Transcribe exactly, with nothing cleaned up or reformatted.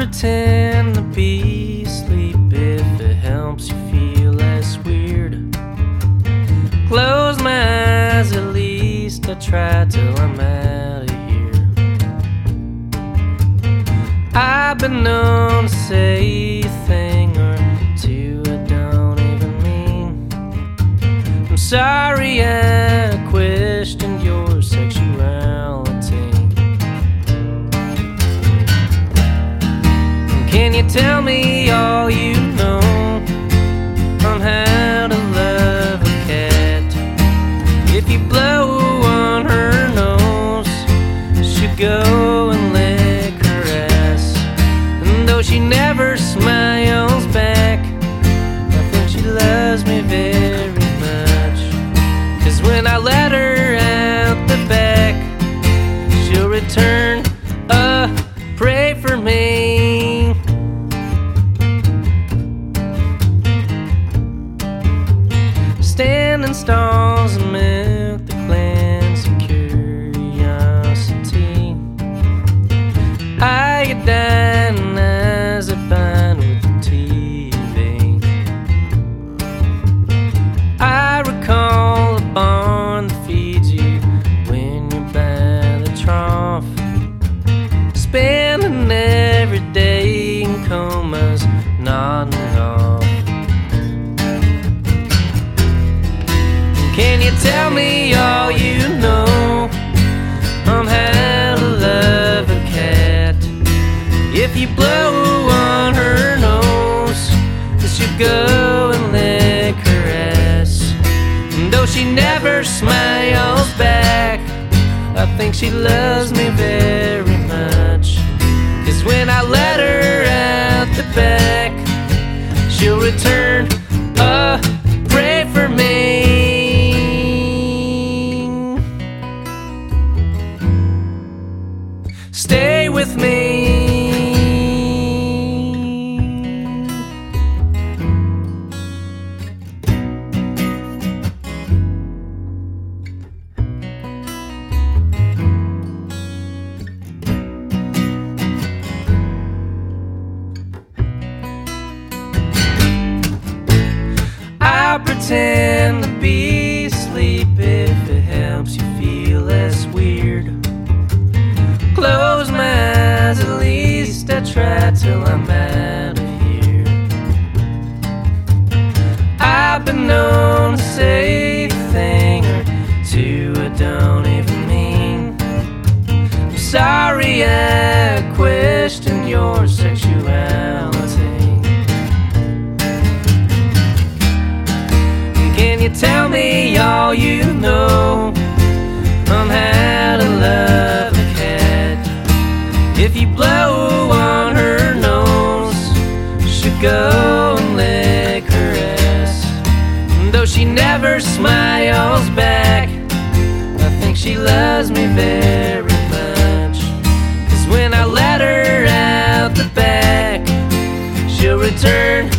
pretend to be asleep if it helps you feel less weird. Close my eyes, at least I try till I'm out of here. I've been known to say a thing or two I don't even mean. I'm sorry I questioned your sexuality. Can you tell me all you know on how to love a cat? If you blow on her nose, she'll go and lick her ass. And though she never smiles back, I think she loves me very much. 'Cause when I let her out the back, she'll return, uh, pray for me. Stand in stalls and milk the clans of curiosity. I get down as I bind with the T V. I recall a barn that feeds you when you're by the trough, spending every day in comas, nodding it off. Can you tell me all you know on how to love a cat? If you blow on her nose, she'll go and lick her ass. And though she never smiles back, I think she loves me very much. 'Cause when I let her out the back, she'll return, uh, pray for me. Stay with me. I'll pretend to be asleep if it helps you feel less weird. Close my eyes, at least I try till I'm out of here. I've been known to say a thing or two I don't even mean. I'm sorry I questioned your sexuality. Can you tell me all you know on how to love a cat? If you blow on her nose, she'll go and lick her ass. And though she never smiles back, I think she loves me very much. 'Cause when I let her out the back, she'll return,